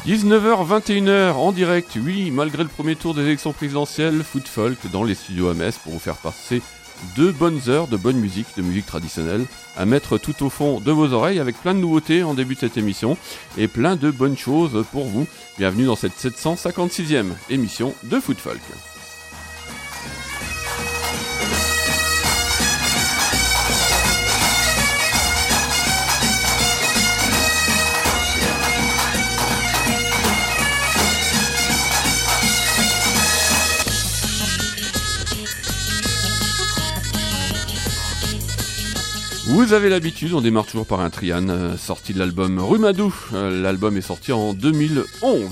19h-21h en direct, oui, malgré le premier tour des élections présidentielles, Food Folk dans les studios à Metz pour vous faire passer 2 bonnes heures de bonne musique, de musique traditionnelle, à mettre tout au fond de vos oreilles avec plein de nouveautés en début de cette émission et plein de bonnes choses pour vous. Bienvenue dans cette 756e émission de Food Folk. Vous avez l'habitude, on démarre toujours par un Trian, sorti de l'album Rumadou. L'album est sorti en 2011.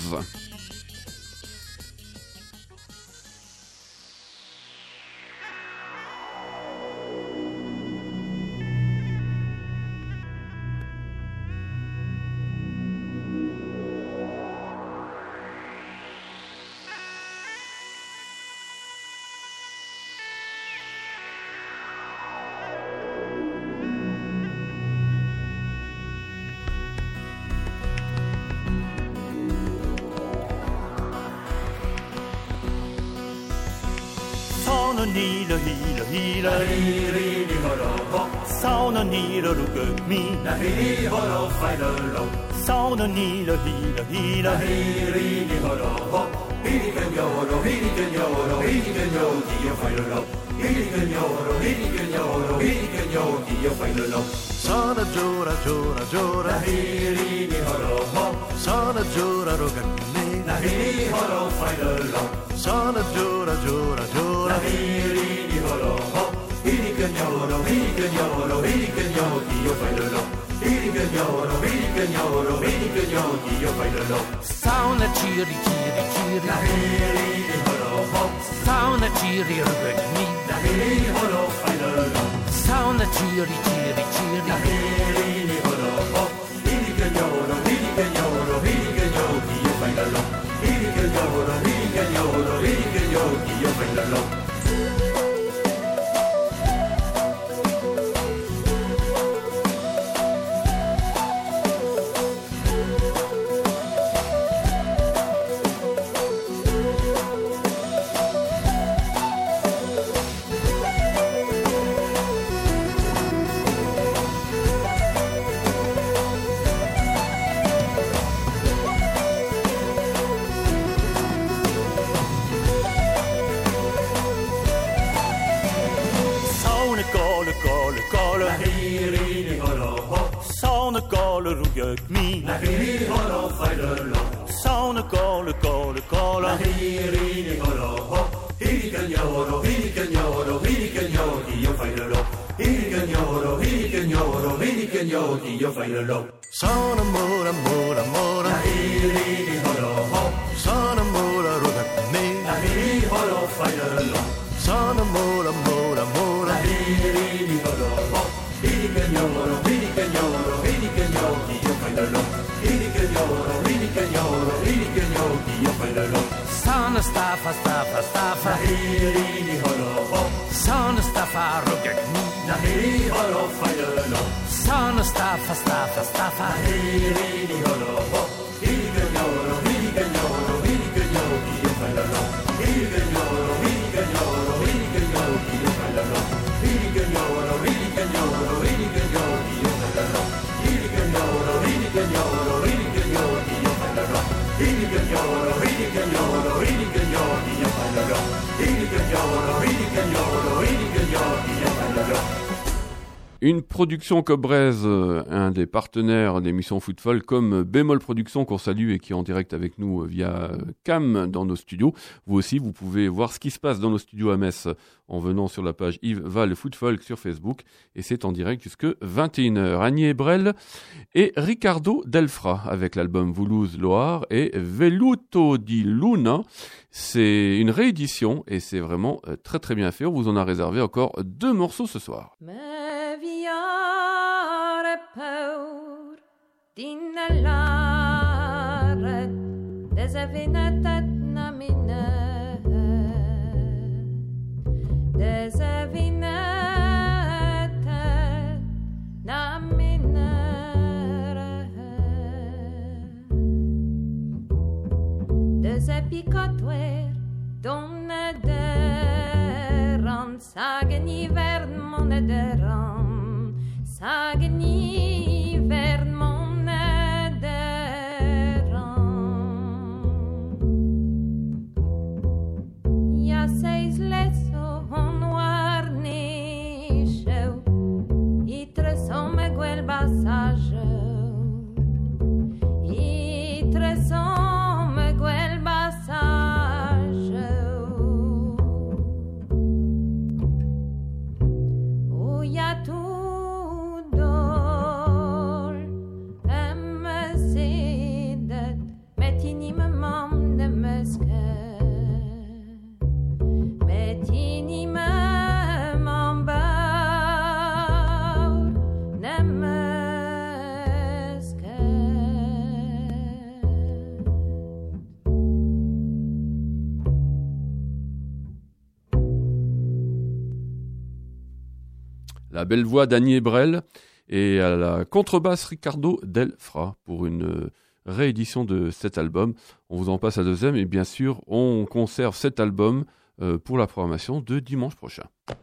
Sauna chiri chiri chiri, la hiri holo ho. Sauna chiri rugni, la hiri holo failolo. Sauna chiri chiri chiri, la hiri holo ho. Hiri kenyoro, hiri kenyoro, hiri kenyoro io failolo. Hiri kenyoro, hiri kenyoro, hiri kenyoro io failolo. La hiri holo failolo. Sauna kole kole kole. La hiri holo ho. Hiri kenyoro, hiri kenyoro, hiri kenyoro io failolo. Hiri kenyoro, hiri kenyoro, hiri kenyoro io failolo. Sauna mora mora mora. La hiri holo ho. Sauna mora rugni. La hiri holo failolo. Sauna mora mora mora. La hiri holo ho. Hiri kenyoro, hiri kenyoro, hiri kenyoro io failolo. Hiri kenyoro, hiri kenyoro, hiri kenyoro io failolo. Sauna staffa staffa staffa. La hiri holo ho. Sauna staffa rugni. La hiri holo failolo. Sauna staffa staffa staffa. La hiri holo ho. Hiri kenyoro, hiri kenyoro, hiri kenyoro io failolo. Hiri kenyoro, hiri kenyoro, hiri kenyoro io failolo. Hiri kenyoro, hiri kenyoro, hiri kenyoro io failolo. Hiri kenyoro, hiri kenyoro, hiri kenyoro io failolo. Hiri kenyoro, hiri kenyoro, hiri kenyoro io failolo. Hiri kenyoro, hiri kenyoro, hiri kenyoro io failolo. Une production Cobraise, un des partenaires d'émission Food Folk, comme Bémol Productions qu'on salue et qui est en direct avec nous via Cam dans nos studios. Vous aussi, vous pouvez voir ce qui se passe dans nos studios à Metz en venant sur la page Yves Val Food Folk sur Facebook. Et c'est en direct jusque 21h. Annie Ebrel et Ricardo Delfra avec l'album Voulouse-Loire et Veluto di Luna. C'est une réédition et c'est vraiment très très bien fait. On vous en a réservé encore 2 morceaux ce soir. Paur dina laret desavenatat namina desavenatat namina nederan, sagen i världen må nederan, sagen i världen må nederan. Jag sägs leso hon war nisho, itre som e quel passaggio, itre som e quel passaggio. O ja tu dol, emme sidet, met tini me mam de meske, met tini me mam baur, de meske. La belle voix d'Annie Ebrel et à la contrebasse Ricardo Delfra pour une réédition de cet album. On vous en passe à deuxième et bien sûr on conserve cet album pour la programmation de dimanche prochain.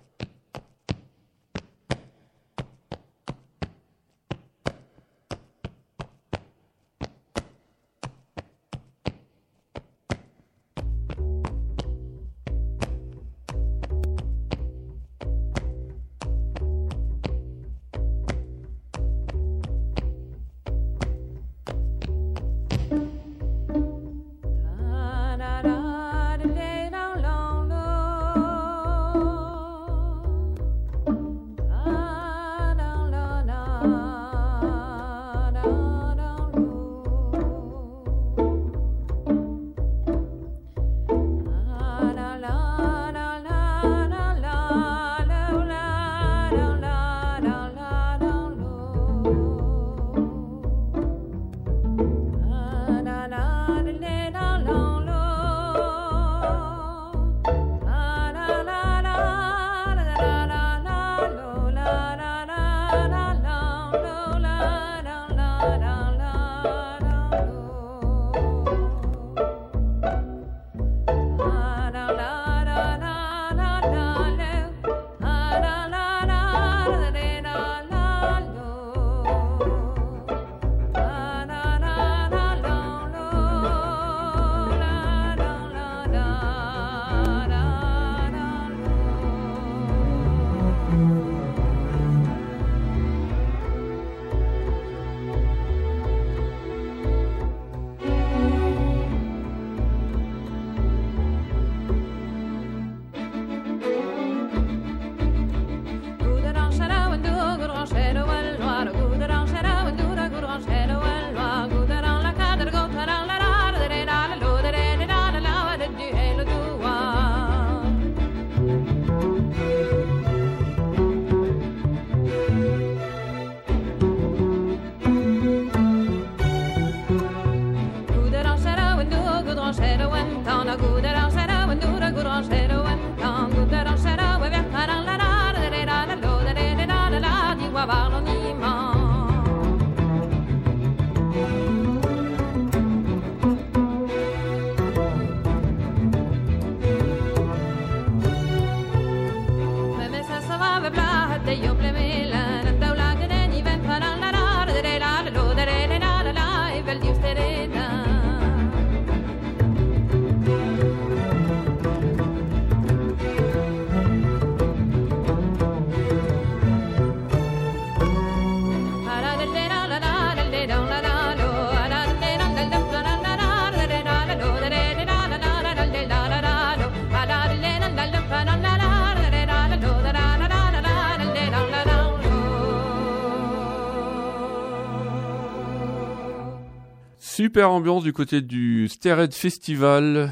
Super ambiance du côté du Stairhead Festival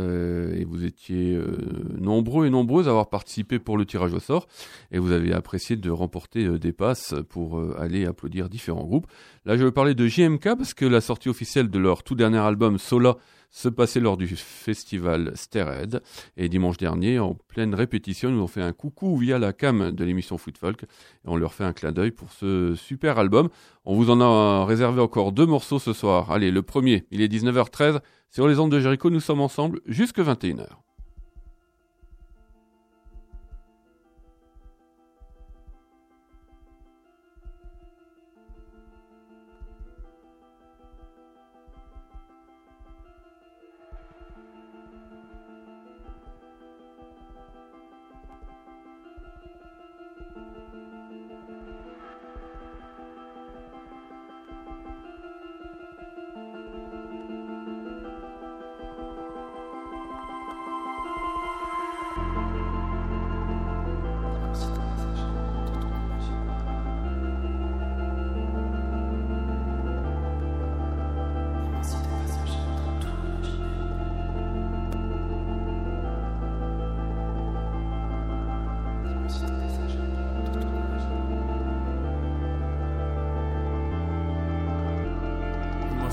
et vous étiez nombreux et nombreuses à avoir participé pour le tirage au sort et vous avez apprécié de remporter des passes pour aller applaudir différents groupes. Là je veux parler de JMK parce que la sortie officielle de leur tout dernier album Sola se passait lors du festival Stairhead et dimanche dernier en pleine répétition ils nous ont fait un coucou via la cam de l'émission Foot Folk et on leur fait un clin d'œil pour ce super album. On vous en a réservé encore 2 morceaux ce soir. Allez, le premier, il est 19h13 sur les ondes de Jericho, nous sommes ensemble jusque 21h.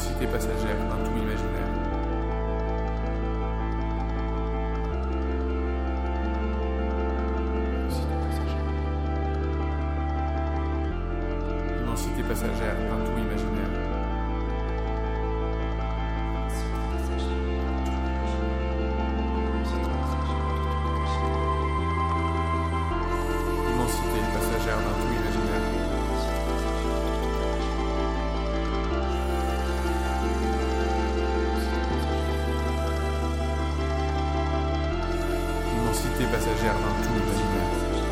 Immensité passagère d'un tout imaginaire. Immensité passagère d'un tout imaginaire. Immensité passagère d'un tout imaginaire. Immensité passagère d'un tout imaginaire.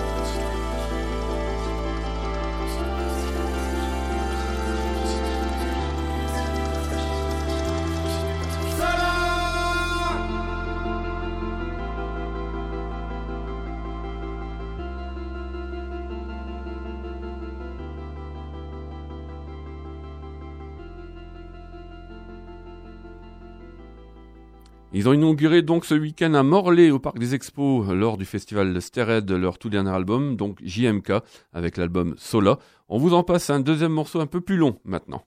Ils ont inauguré donc ce week-end à Morlaix au Parc des Expos lors du festival Stered leur tout dernier album, donc JMK, avec l'album Sola. On vous en passe un deuxième morceau un peu plus long maintenant.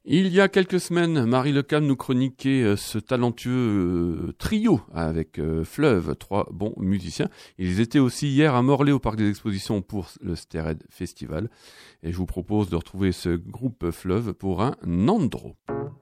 Il y a quelques semaines, Marie Lecam nous chroniquait ce talentueux trio avec Fleuve, 3 bons musiciens. Ils étaient aussi hier à Morlaix au Parc des Expositions pour le Stered Festival. Et je vous propose de retrouver ce groupe Fleuve pour un Nandro.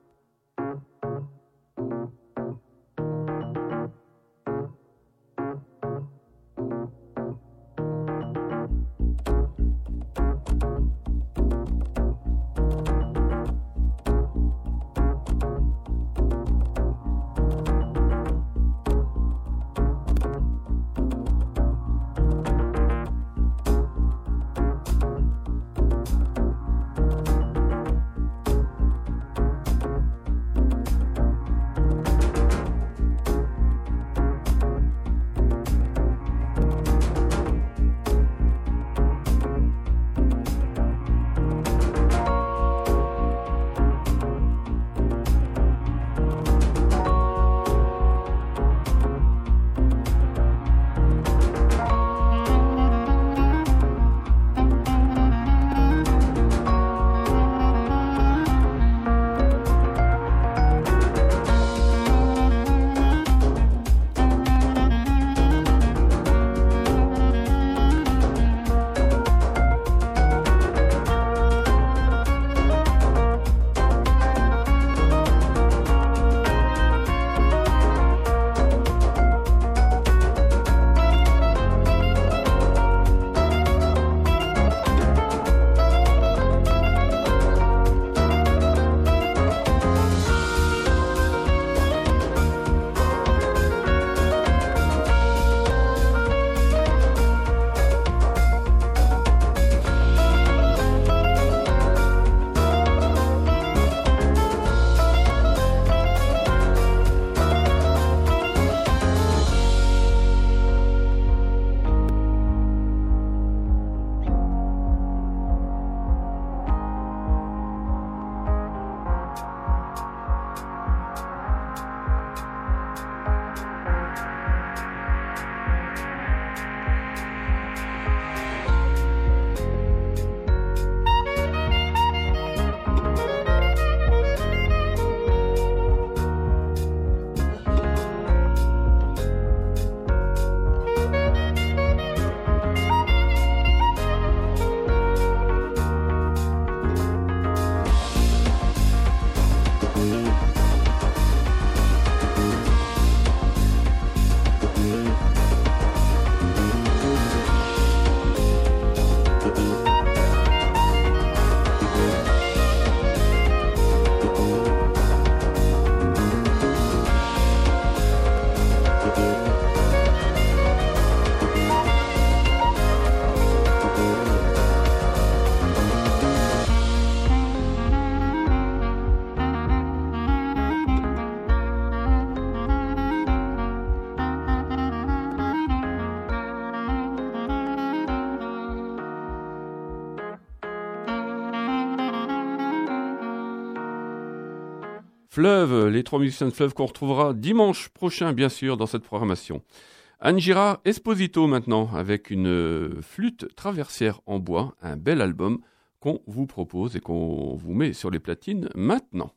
Fleuve, les 3 musiciens de Fleuve qu'on retrouvera dimanche prochain, bien sûr, dans cette programmation. Anne Girard Esposito maintenant, avec une flûte traversière en bois, un bel album qu'on vous propose et qu'on vous met sur les platines maintenant.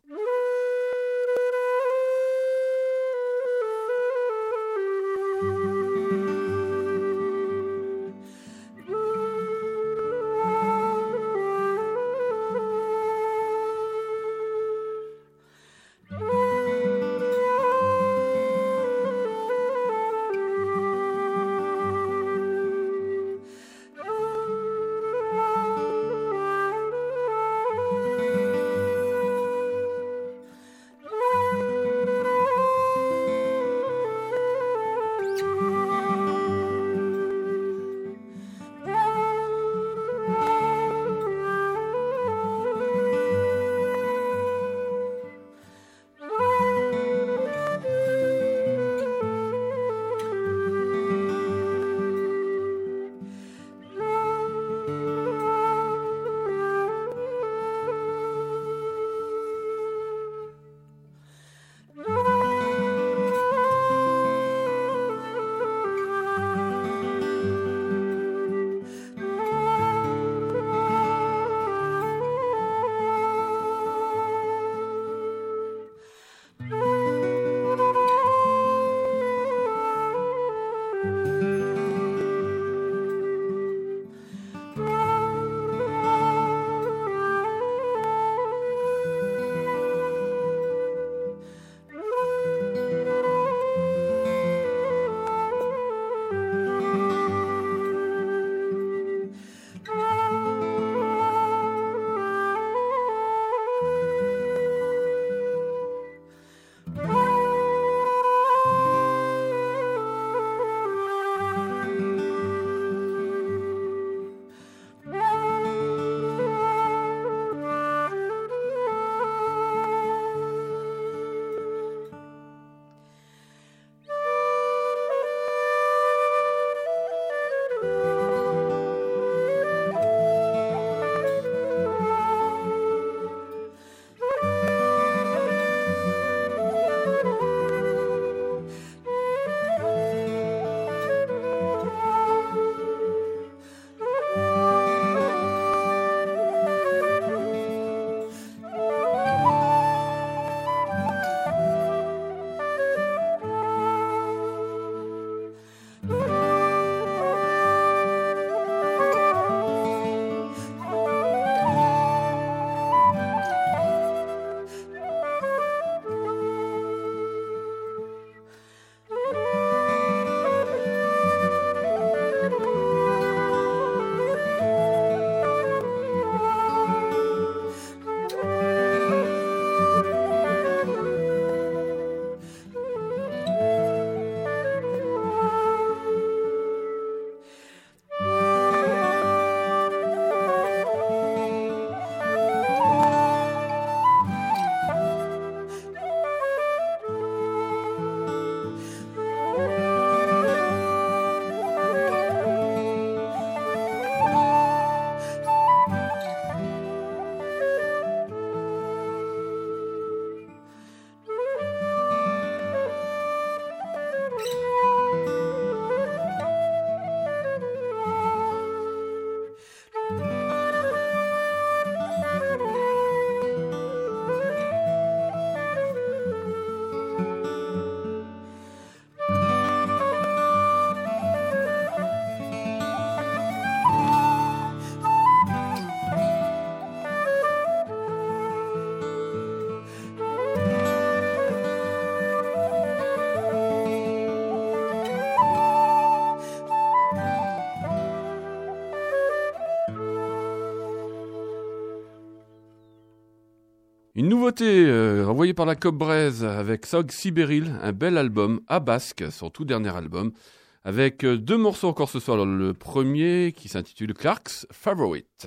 Une nouveauté envoyée par la Cobbraise avec Sog Sibéril, un bel album à basque, son tout dernier album, avec 2 morceaux encore ce soir. Alors, le premier qui s'intitule Clark's Favorite.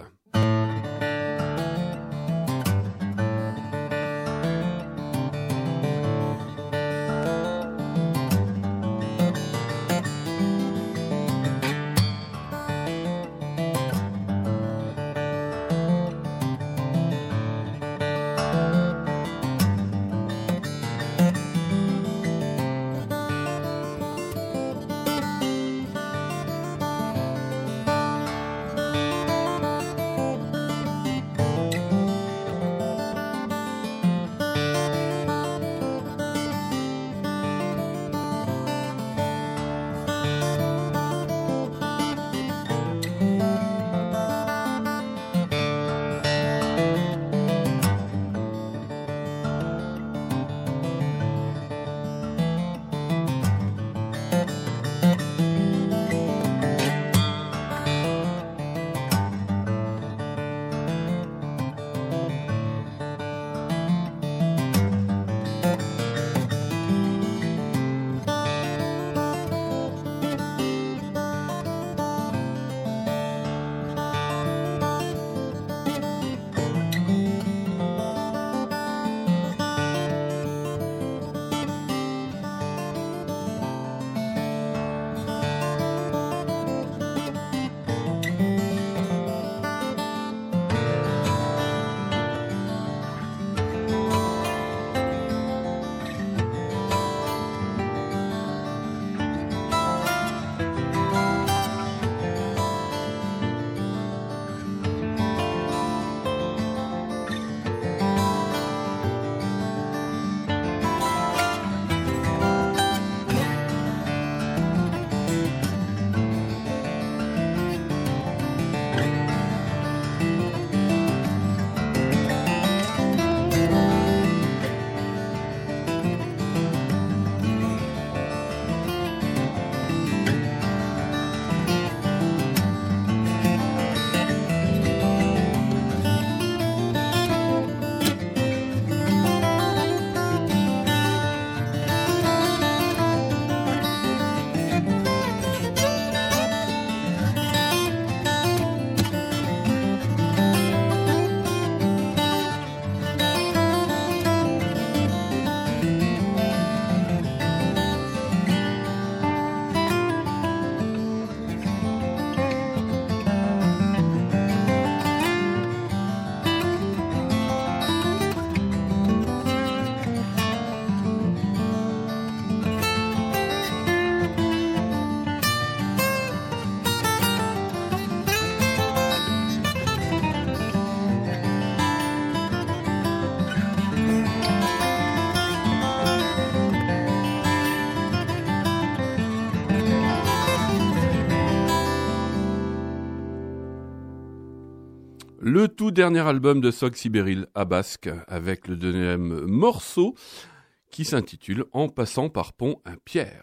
Le tout dernier album de Sog Sibéril à basque avec le deuxième morceau qui s'intitule En passant par Pont un Pierre.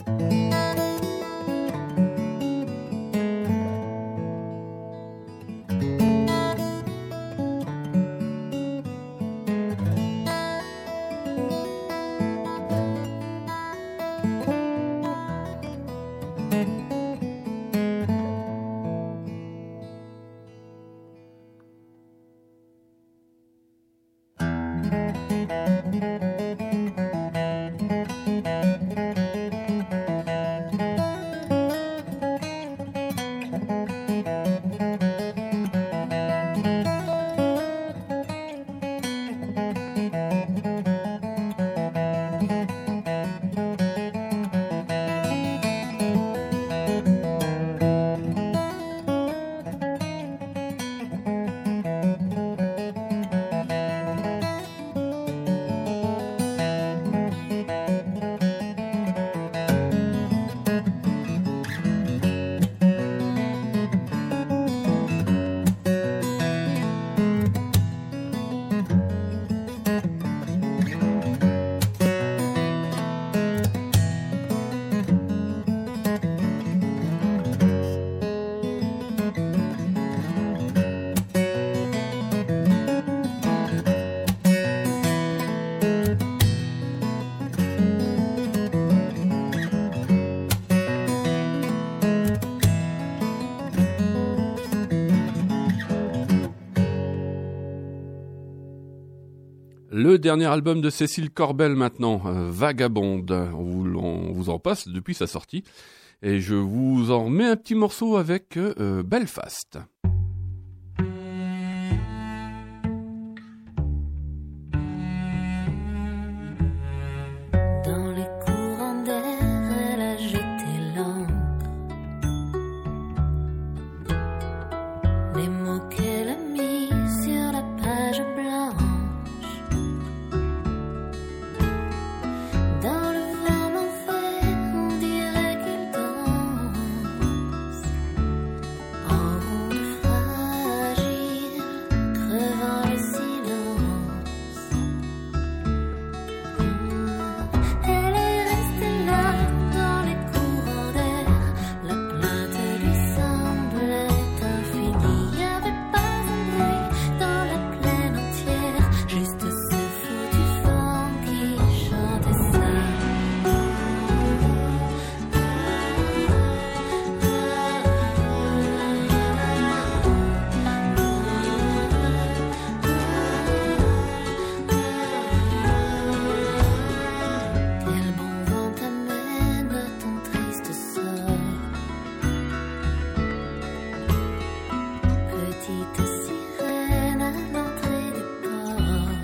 Le dernier album de Cécile Corbel maintenant, Vagabonde. On vous en passe depuis sa sortie. Et je vous en remets un petit morceau avec Belfast. Dans les courants d'air, elle a jeté l'encre. Les mots qu'elle a mis sur la page blanche. Dans le vent d'enfer, on dirait qu'il danse en ronde fragile, crevant le silence. Elle est restée là dans les courants d'air. La plainte lui semblait infinie. Il n'y avait pas un bruit dans la plaine entière, juste ce foutu vent qui chantait ça. Quel bon vent t'amène à ton triste sort. Petite sirène à l'entrée du port.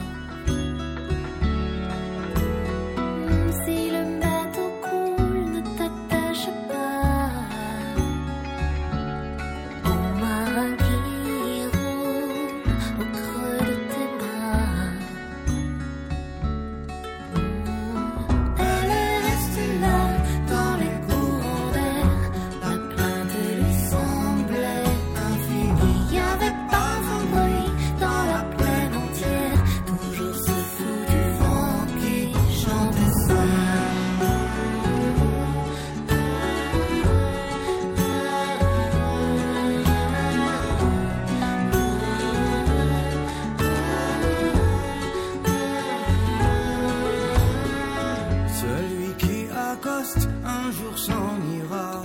Si le bateau coule, ne t'attache pas au marin qui roule au creux de tes bras. Elle est restée là dans les courants d'air. La plainte lui semblait infinie. Il n'y avait pas un bruit dans la plaine entière. Toujours ce foutu vent qui chantait ça. Celui qui accoste un jour s'en ira.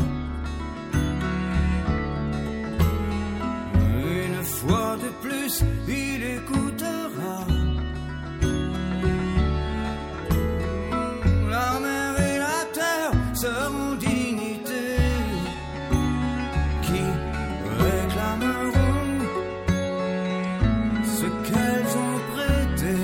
Une fois de plus, il écoutera. La mer et la terre seront dignités qui réclameront ce qu'elles ont prêté.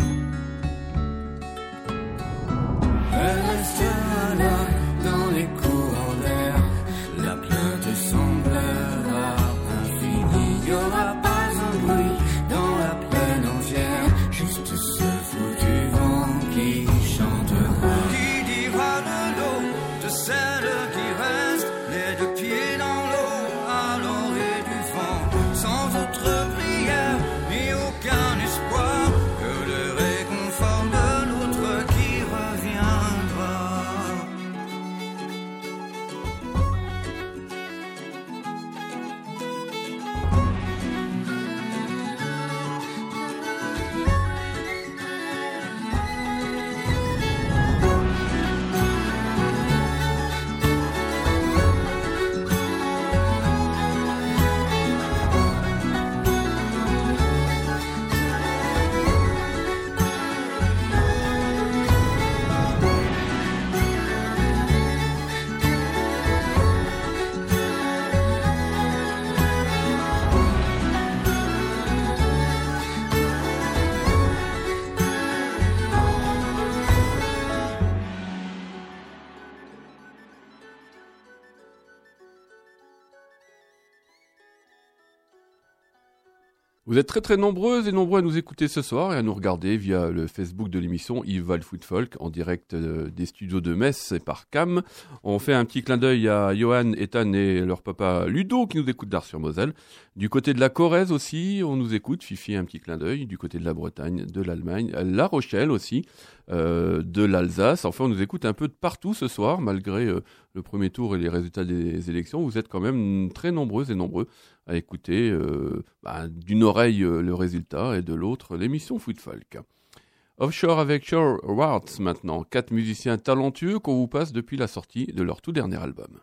Elle restera là dans les courants d'air. La plainte semblera infinie. Il n'y aura pas un bruit dans la plaine entière. Juste ce foutu vent qui chantera. Qui dira de l'eau, de celle qui reste, les deux pieds dans l'eau, à l'orée du vent, sans autre prière, ni aucun espoir que le réconfort de l'autre qui reviendra. Vous êtes très très nombreuses et nombreux à nous écouter ce soir et à nous regarder via le Facebook de l'émission Yves Val Foot Folk en direct des studios de Metz et par Cam. On fait un petit clin d'œil à Johan, Ethan et leur papa Ludo qui nous écoutent d'Ars-sur-Moselle. Du côté de la Corrèze aussi, on nous écoute, Fifi un petit clin d'œil. Du côté de la Bretagne, de l'Allemagne, La Rochelle aussi, de l'Alsace. Enfin, on nous écoute un peu de partout ce soir malgré le premier tour et les résultats des élections. Vous êtes quand même très nombreuses et nombreux à écouter d'une oreille le résultat et de l'autre l'émission Foot Folk. Offshore avec Shore Warts maintenant, 4 musiciens talentueux qu'on vous passe depuis la sortie de leur tout dernier album.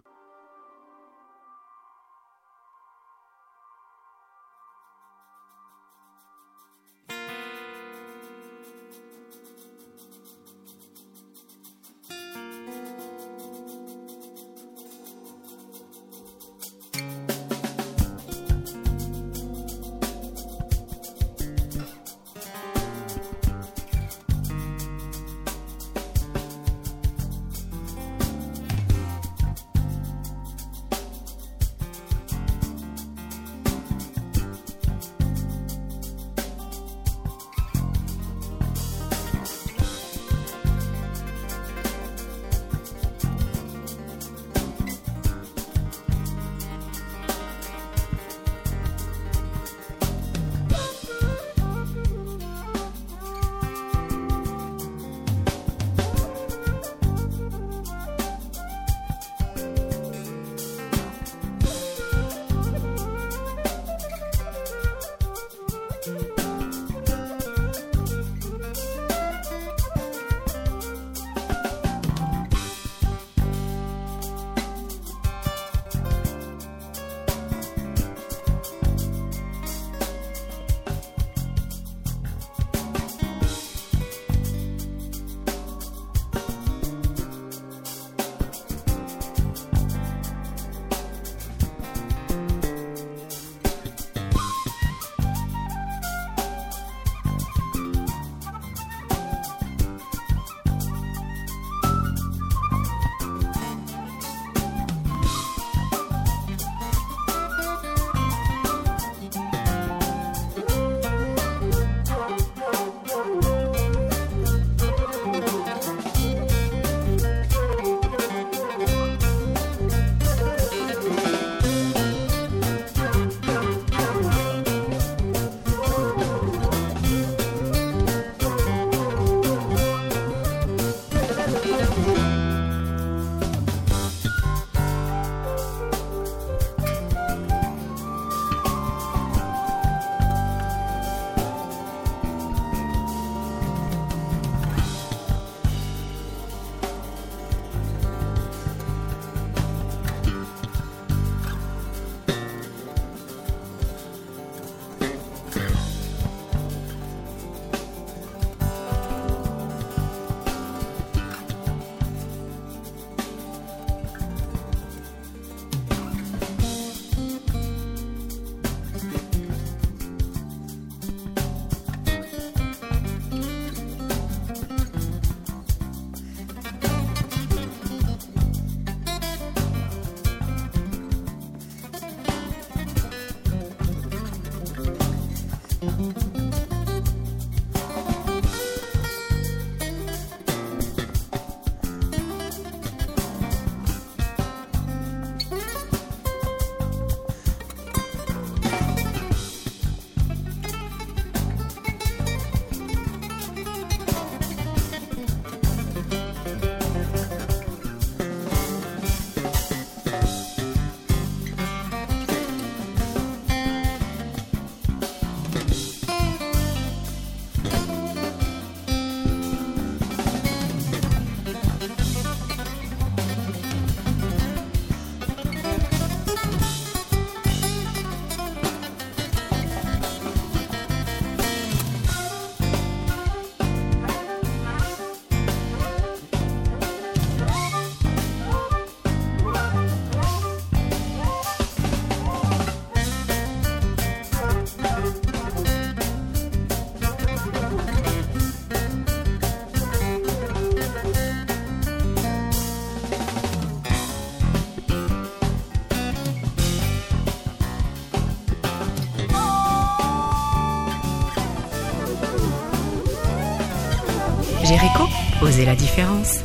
Jericho, osez la différence.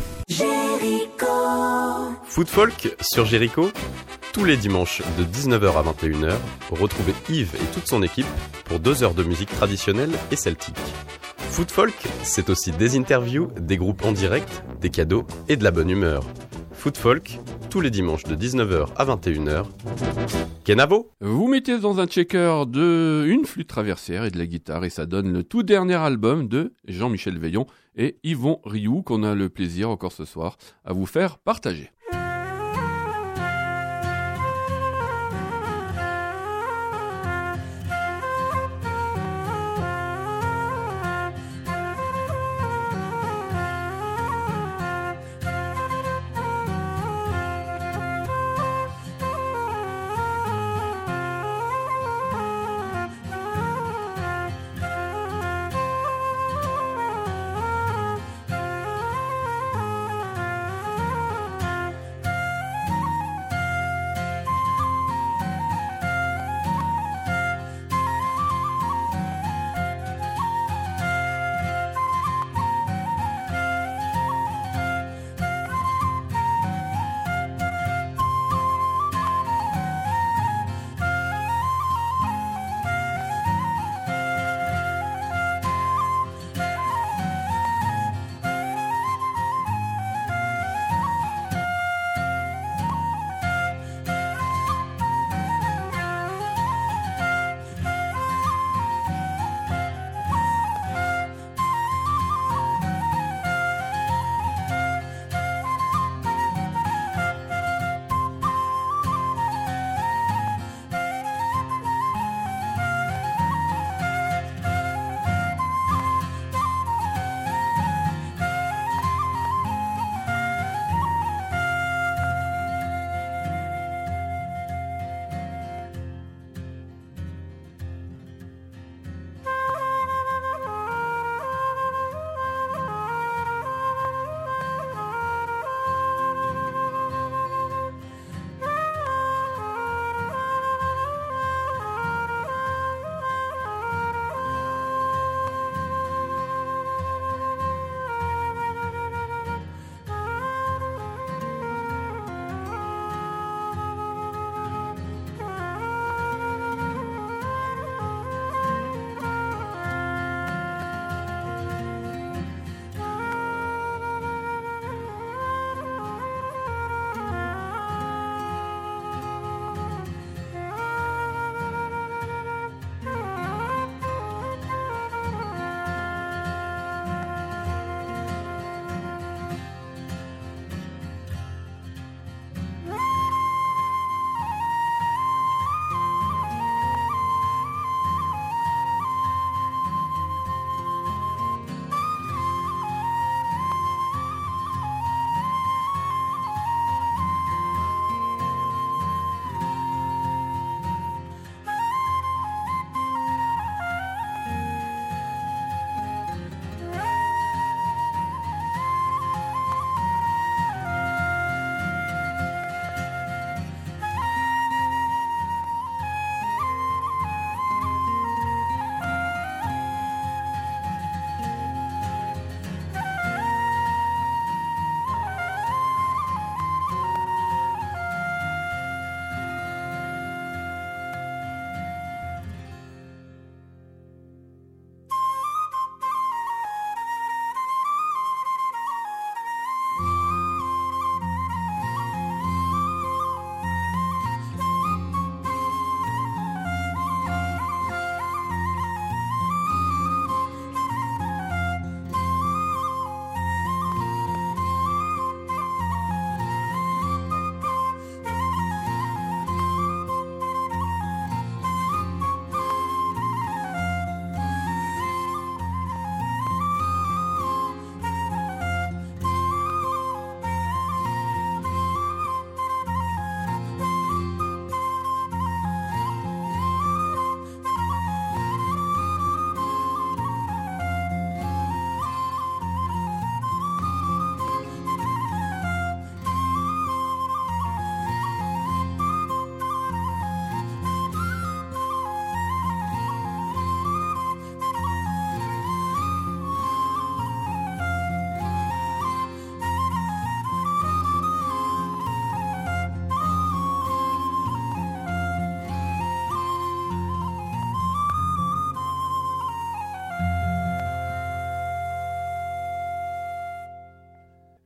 Food Folk sur Jericho, tous les dimanches de 19h à 21h, retrouvez Yves et toute son équipe pour 2 heures de musique traditionnelle et celtique. Food Folk, c'est aussi des interviews, des groupes en direct, des cadeaux et de la bonne humeur. Food Folk, tous les dimanches de 19h à 21h. Kenavo! Vous mettez dans un checker une flûte traversière et de la guitare et ça donne le tout dernier album de Jean-Michel Veillon et Yvon Rioux qu'on a le plaisir encore ce soir à vous faire partager.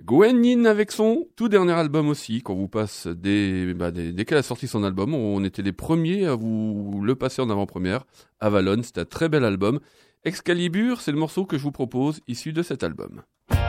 Gwen Yin avec son tout dernier album aussi, qu'on vous passe dès qu'elle a sorti son album. On était les premiers à vous le passer en avant-première. Avalon, c'est un très bel album. Excalibur, c'est le morceau que je vous propose, issu de cet album.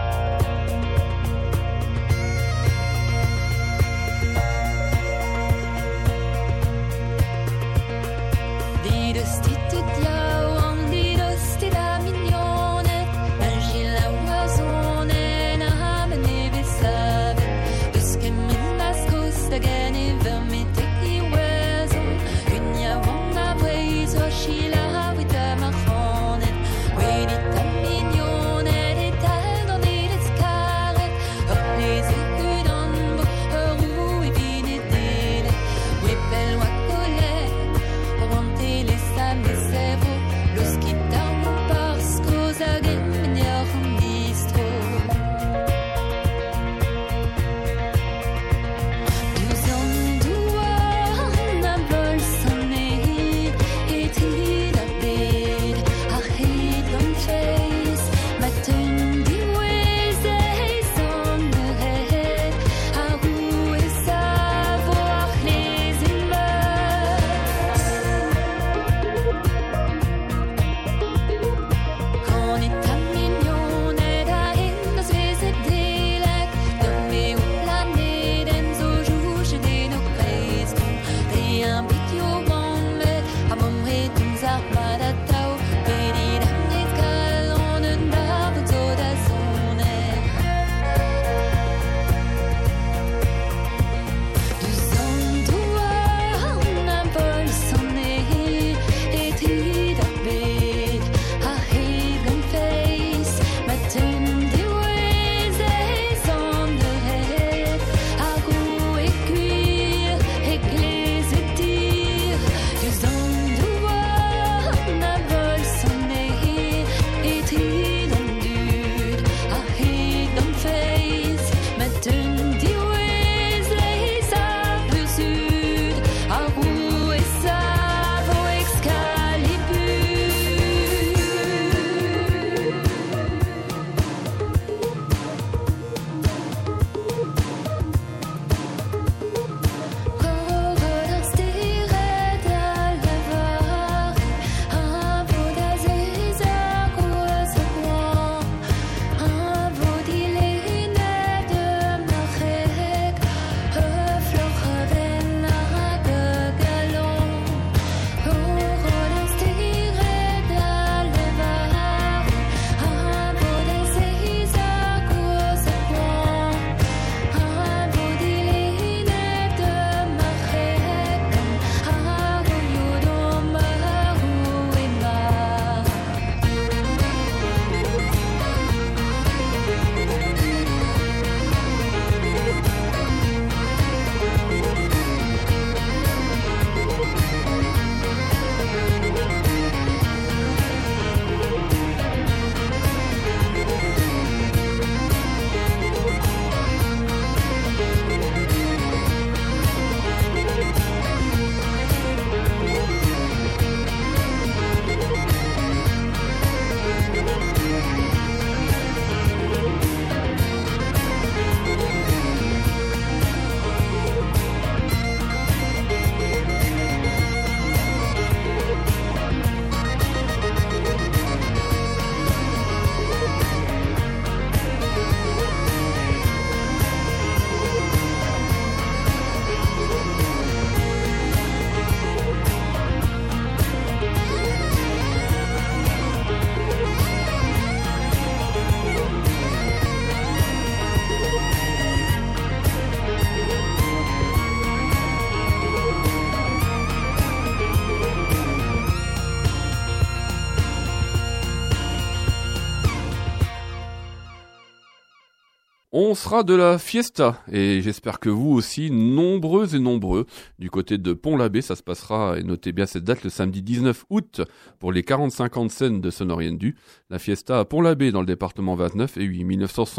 On sera de la fiesta et j'espère que vous aussi, nombreux et nombreux, du côté de Pont-l'Abbé, ça se passera, et notez bien cette date, le samedi 19 août pour les 45 ans de scène de Sonoriendu. La fiesta à Pont-l'Abbé dans le département 29, et oui,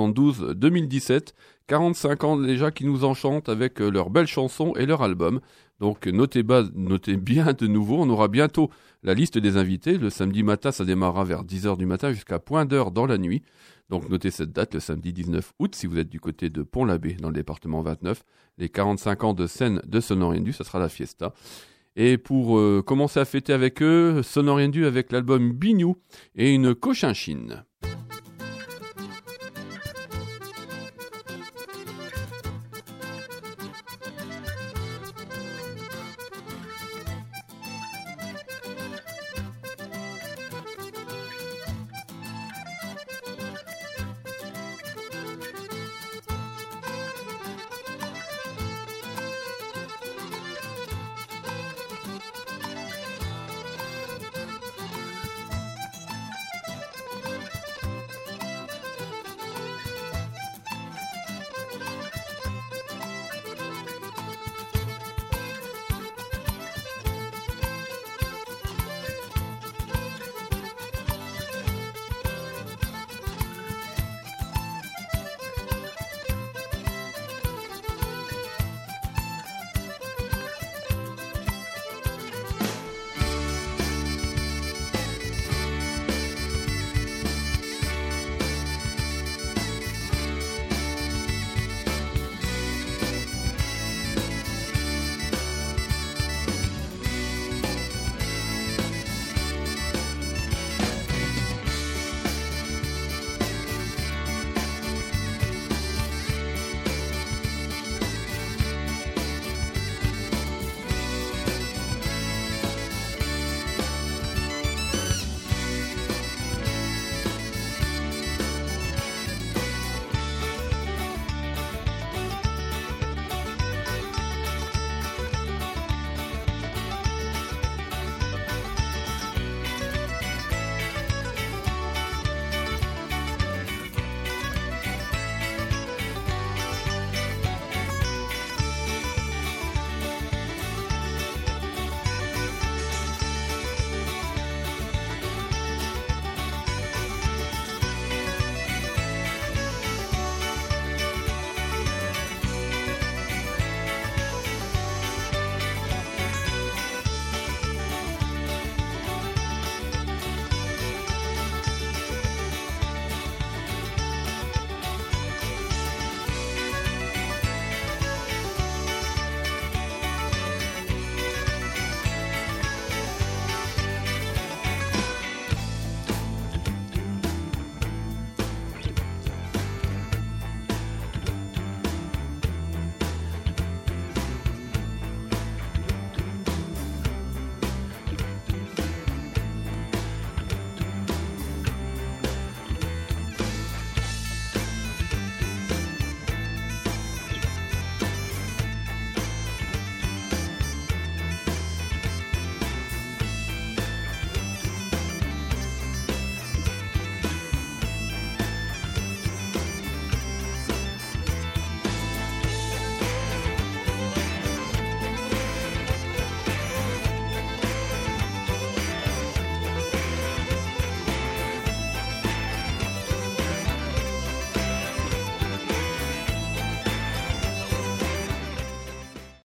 1972-2017, 45 ans déjà qui nous enchantent avec leurs belles chansons et leur album. Donc notez bien de nouveau, on aura bientôt la liste des invités. Le samedi matin, ça démarrera vers 10h du matin jusqu'à point d'heure dans la nuit. Donc notez cette date, le samedi 19 août, si vous êtes du côté de Pont-l'Abbé, dans le département 29. Les 45 ans de scène de Sonoriendu, ça sera la fiesta. Et pour commencer à fêter avec eux, Sonoriendu avec l'album Bignou et une cochinchine.